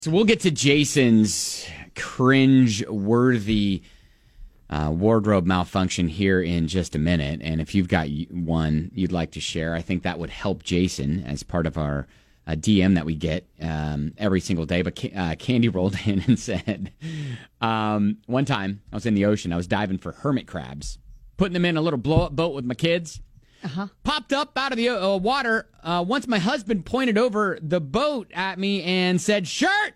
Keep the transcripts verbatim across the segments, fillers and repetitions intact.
So we'll get to Jason's cringe-worthy uh, wardrobe malfunction here in just a minute. And if you've got one you'd like to share, I think that would help Jason as part of our uh, D M that we get um, every single day. But uh, Candy rolled in and said, um, one time I was in the ocean. I was diving for hermit crabs, putting them in a little blow-up boat with my kids. Uh-huh. Popped up out of the uh, water uh, once my husband pointed over the boat at me and said, "Shirt!"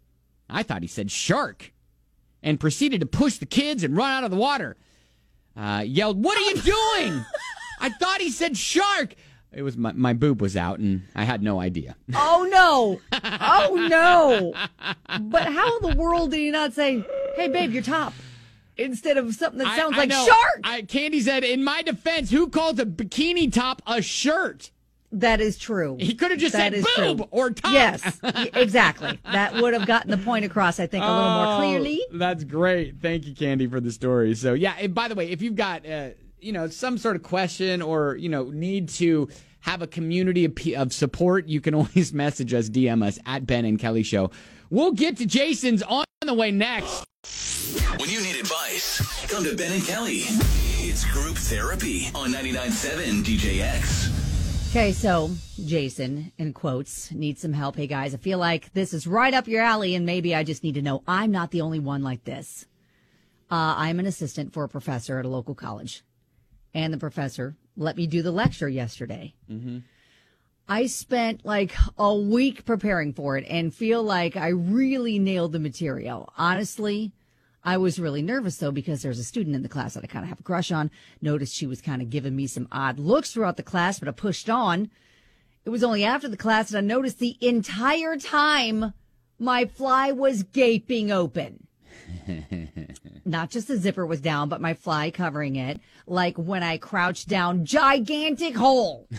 I thought he said shark, and proceeded to push the kids and run out of the water. Uh, yelled, "What are you doing?" I thought he said shark. It was my, my boob was out, and I had no idea. Oh, no. Oh, no. But how in the world did he not say, "Hey, babe, your top," instead of something that sounds I, I like know. shark? I, Candy said, in my defense, who calls a bikini top a shirt? That is true. He could have just that said boob true. or top. Yes, exactly. That would have gotten the point across, I think, a little oh, more clearly. That's great. Thank you, Candy, for the story. So, yeah, and by the way, if you've got, uh, you know, some sort of question or, you know, need to have a community of, of support, you can always message us, D M us at Ben and Kelly Show. We'll get to Jason's on the way next. When you need advice, come to Ben and Kelly. It's group therapy on ninety-nine point seven D J X. Okay, so Jason, in quotes, needs some help. Hey, guys, I feel like this is right up your alley, and maybe I just need to know I'm not the only one like this. Uh, I'm an assistant for a professor at a local college, and the professor let me do the lecture yesterday. Mm-hmm. I spent like a week preparing for it and feel like I really nailed the material. Honestly, I was really nervous, though, because there's a student in the class that I kind of have a crush on. Noticed she was kind of giving me some odd looks throughout the class, but I pushed on. It was only after the class that I noticed the entire time my fly was gaping open. Not just the zipper was down, but my fly covering it, like when I crouched down, gigantic hole.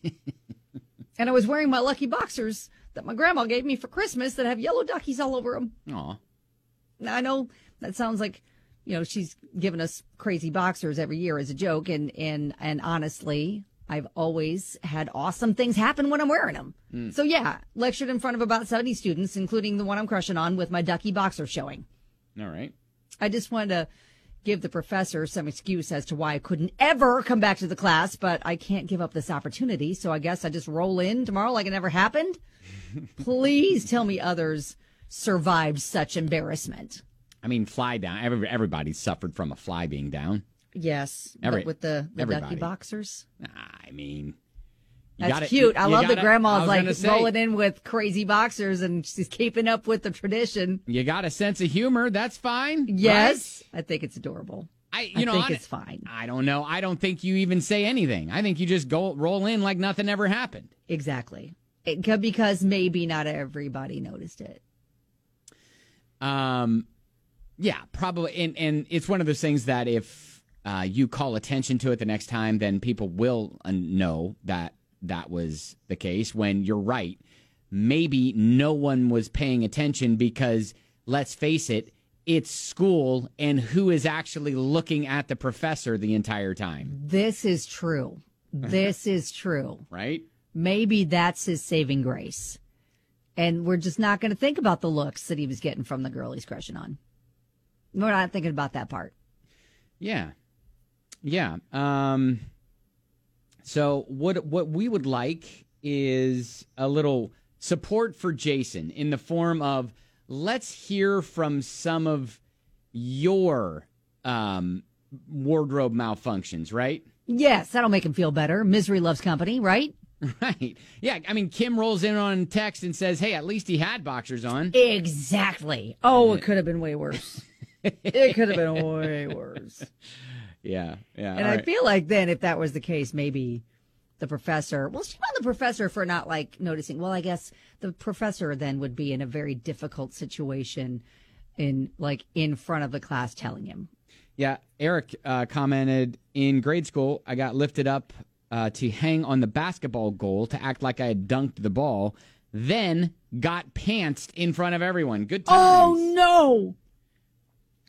And I was wearing my lucky boxers that my grandma gave me for Christmas that have yellow duckies all over them. Aw. Now, I know that sounds like, you know, she's given us crazy boxers every year as a joke. And, and, and honestly, I've always had awesome things happen when I'm wearing them. Mm. So, yeah, lectured in front of about seventy students, including the one I'm crushing on with my ducky boxer showing. All right. I just wanted to give the professor some excuse as to why I couldn't ever come back to the class, but I can't give up this opportunity. So I guess I just roll in tomorrow like it never happened. Please tell me others survived such embarrassment. I mean, fly down. Every, everybody's suffered from a fly being down. Yes, Every, but with the, the ducky boxers. I mean, you that's gotta, cute. You, I you love gotta, the grandma's like say, rolling in with crazy boxers and she's keeping up with the tradition. You got a sense of humor. That's fine. Yes, right? I think it's adorable. I, you I know, think I, it's fine. I don't know. I don't think you even say anything. I think you just go roll in like nothing ever happened. Exactly. It could, because maybe not everybody noticed it. Um, yeah, probably. And, and it's one of those things that if uh, you call attention to it the next time, then people will uh, know that that was the case. When you're right, maybe no one was paying attention because, let's face it, it's school, and who is actually looking at the professor the entire time? This is true. This is true. Right? Maybe that's his saving grace. And we're just not going to think about the looks that he was getting from the girl he's crushing on. We're not thinking about that part. Yeah. Yeah. Um, so what what we would like is a little support for Jason in the form of, let's hear from some of your um, wardrobe malfunctions, right? Yes, that'll make him feel better. Misery loves company, right? Right. Yeah, I mean, Kim rolls in on text and says, hey, at least he had boxers on. Exactly. Oh, it could have been way worse. It could have been way worse. Yeah, yeah. And I right. feel like then if that was the case, maybe the professor, well, shame on the professor for not like noticing. Well, I guess the professor then would be in a very difficult situation in like in front of the class telling him. Yeah. Eric uh, commented, in grade school, I got lifted up uh, to hang on the basketball goal to act like I had dunked the ball, then got pantsed in front of everyone. Good times. Oh, no.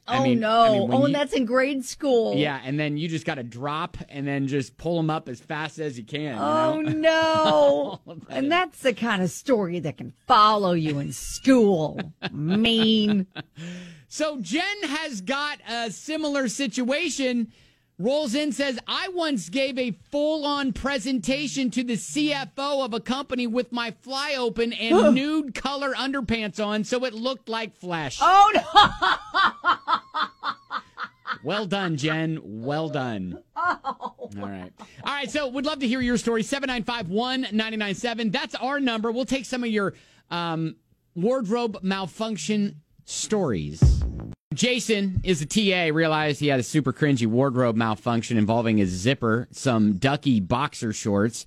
Oh, I mean, no. I mean, when oh, you- and that's in grade school. Yeah, and then you just got to drop and then just pull them up as fast as you can. Oh, you know? no. Oh, that And is- that's the kind of story that can follow you in school. Mean. So Jen has got a similar situation. Rolls in, says, I once gave a full-on presentation to the C F O of a company with my fly open and nude color underpants on, so it looked like flesh. Oh, no. Well done, Jen. Well done. Oh. All right. All right, so would love to hear your story. seven nine five, one nine nine seven. That's our number. We'll take some of your um, wardrobe malfunction stories. Jason is a T A, realized he had a super cringy wardrobe malfunction involving his zipper, some ducky boxer shorts,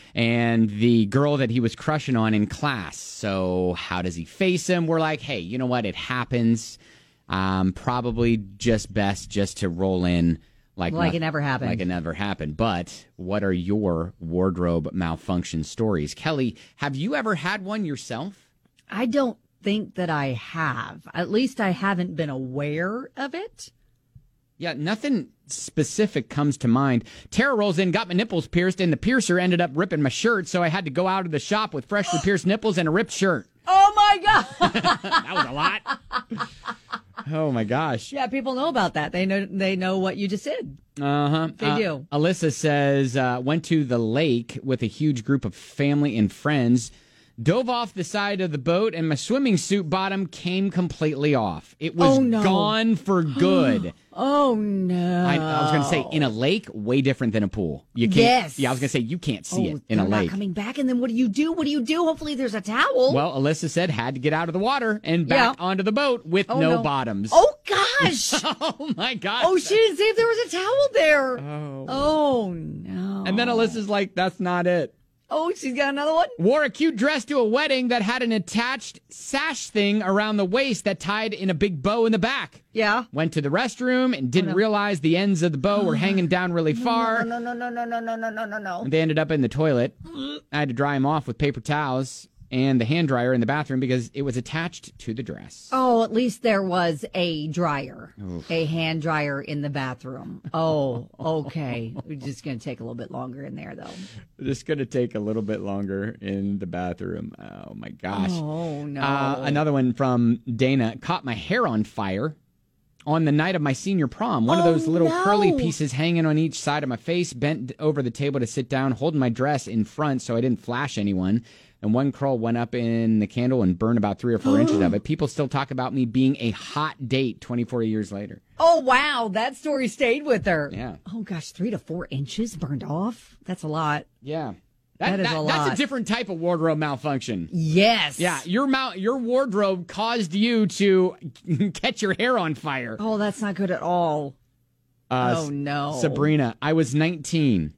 and the girl that he was crushing on in class. So how does he face him? We're like, hey, you know what? It happens. Um, probably just best just to roll in like, Like noth- it never happened. Like it never happened. But what are your wardrobe malfunction stories? Kelly, have you ever had one yourself? I don't think that I have. At least I haven't been aware of it. Yeah, nothing specific comes to mind. Tara rolls in, got my nipples pierced, and the piercer ended up ripping my shirt, so I had to go out of the shop with freshly pierced nipples and a ripped shirt. Oh, my God. That was a lot. Oh, my gosh. Yeah, people know about that. They know they know what you just did. Uh-huh. They Uh, do. Alyssa says, uh, went to the lake with a huge group of family and friends, dove off the side of the boat, and my swimming suit bottom came completely off. It was Oh, no. gone for good. Oh, no. I, I was going to say, in a lake, way different than a pool. You can't. Yes. Yeah, I was going to say, you can't see Oh, it in a they're lake. not coming back, and then what do you do? What do you do? Hopefully there's a towel. Well, Alyssa said had to get out of the water and back Yeah. onto the boat with Oh, no, no. bottoms. Oh, gosh. Oh, my gosh. Oh, she didn't say if there was a towel there. Oh. Oh, no. And then Alyssa's like, that's not it. Oh, she's got another one? Wore a cute dress to a wedding that had an attached sash thing around the waist that tied in a big bow in the back. Yeah. Went to the restroom and didn't no. realize the ends of the bow were hanging down really far. No, no, no, no, no, no, no, no, no, no. They ended up in the toilet. I had to dry them off with paper towels and the hand dryer in the bathroom because it was attached to the dress. Oh, at least there was a dryer, a hand dryer in the bathroom. Oh, okay. We're just going to take a little bit longer in there, though. Just going to take a little bit longer in the bathroom. Oh, my gosh. Oh, no. Uh, another one from Dana. Caught my hair on fire on the night of my senior prom. One of Oh, those little no. curly pieces hanging on each side of my face, bent over the table to sit down, holding my dress in front so I didn't flash anyone. And one curl went up in the candle and burned about three or four inches of it. People still talk about me being a hot date twenty-four years later. Oh, wow. That story stayed with her. Yeah. Oh, gosh. Three to four inches burned off? That's a lot. Yeah. That is a That's a lot. different type of wardrobe malfunction. Yes. Yeah, your mount, your wardrobe caused you to catch your hair on fire. Oh, that's not good at all. Uh, Oh, no. Sabrina, I was nineteen.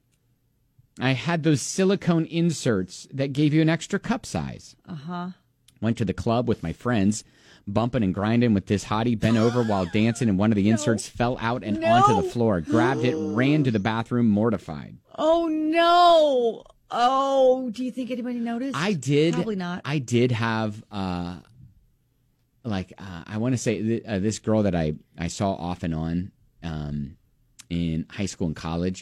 I had those silicone inserts that gave you an extra cup size. Uh-huh. Went to the club with my friends, bumping and grinding with this hottie, bent over while dancing, and one of the inserts fell out and No. onto the floor. Grabbed it, ran to the bathroom, mortified. Oh, no. Oh, do you think anybody noticed? I did. Probably not. I did have, uh, like, uh, I want to say th- uh, this girl that I, I saw off and on um, in high school and college.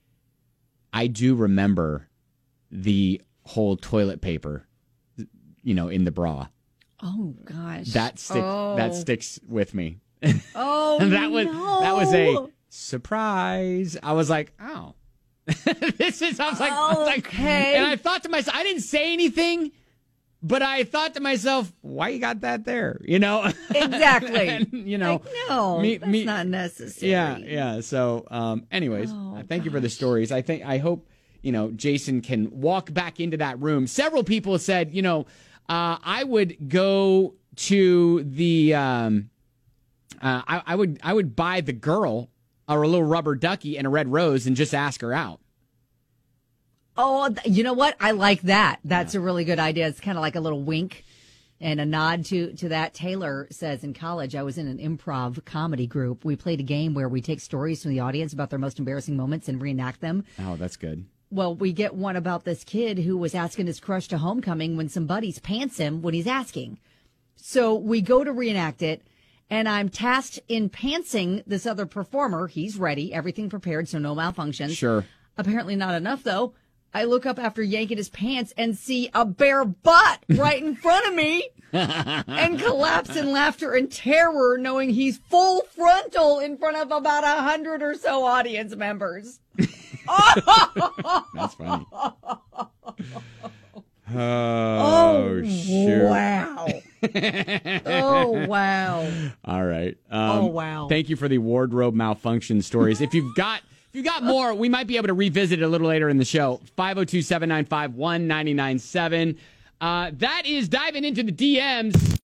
I do remember the whole toilet paper, you know, in the bra. Oh, gosh. That sticks. Oh. That sticks with me. Oh, that was no. that was a surprise. I was like, oh, this is. I was like, I was like, Okay. and I thought to myself, I didn't say anything, but I thought to myself, why you got that there? You know, Exactly. And, you know, Like, no, me- that's me- not necessary. yeah, yeah. So, um, anyways, Oh, uh, thank you for the stories. I think I hope you know Jason can walk back into that room. Several people said, you know, uh, I would go to the, um, uh, I, I would I would buy the girl a little rubber ducky and a red rose and just ask her out. Oh, th- you know what? I like that. That's a really good idea. It's kind of like a little wink and a nod to, to that. Taylor says in college, I was in an improv comedy group. We played a game where we take stories from the audience about their most embarrassing moments and reenact them. Oh, that's good. Well, we get one about this kid who was asking his crush to homecoming when some buddies pants him when he's asking. So we go to reenact it, and I'm tasked in pantsing this other performer. He's ready, everything prepared, so no malfunctions. Sure. Apparently not enough, though. I look up after yanking his pants and see a bare butt right in front of me and collapse in laughter and terror, knowing he's full frontal in front of about a hundred or so audience members. That's funny. Oh, Oh, shoot. wow. Oh, wow. All right. Um, Oh, wow. Thank you for the wardrobe malfunction stories. If you've got if you've got more, we might be able to revisit it a little later in the show. five oh two, seven nine five, one nine nine seven. Uh, that is diving into the D Ms.